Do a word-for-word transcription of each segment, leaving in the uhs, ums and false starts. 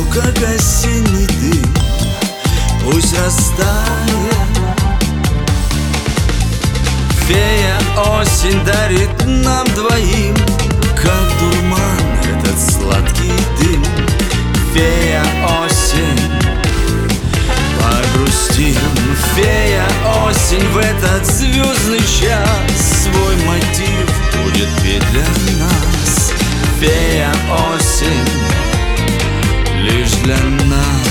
легко, как осенний дым, пусть растает. Фея осень дарит нам двоим, как дурман этот сладкий дым. Фея осень, погрустим. Фея осень, в этот звездный час свой мотив будет петь для нас. Фея осень, лишь для нас.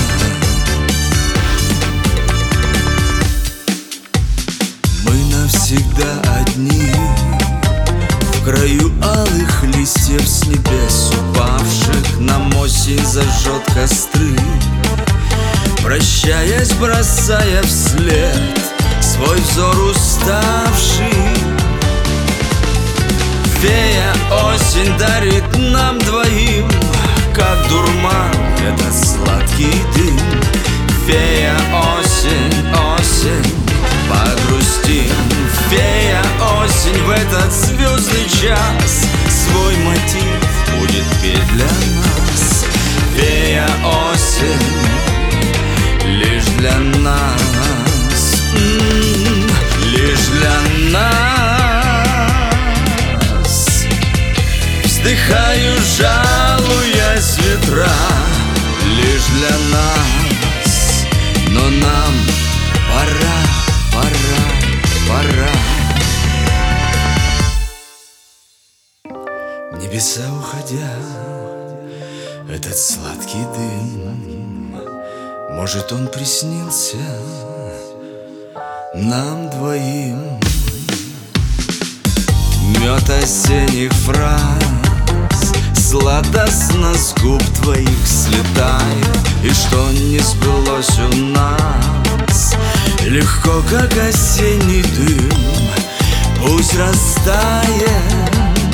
Мы навсегда одни в краю алых листьев с небес упавших. Нам осень зажжет костры, прощаясь, бросая вслед свой взор уставший. Фея осень дарит нам двоим, как дурман этот сладкий дым. Фея осень, осень, погрустим. Фея осень, в этот звездный час свой мотив будет петь для нас. Фея осень, лишь для нас, м-м, лишь для нас. Вздыхаю, жалуясь ветра, лишь для нас. Но нам пора, пора, пора. В небеса уходя, этот сладкий дым, может, он приснился нам двоим. Мед осенних фраз сладостно с губ твоих слетает, и что не сбылось у нас легко, как осенний дым, пусть растает.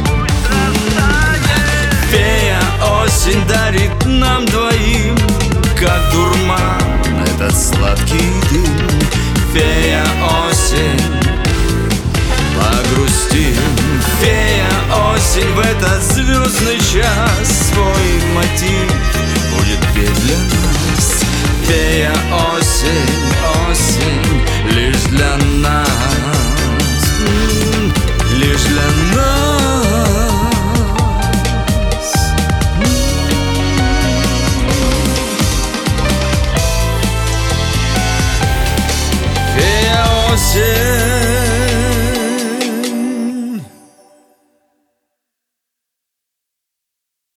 Фея осень дарит нам двоим, как дурман этот сладкий дым. Фея осень, погрустим. Фея осень, в этот звездный час свой мотив будет петь для нас. Фея осень,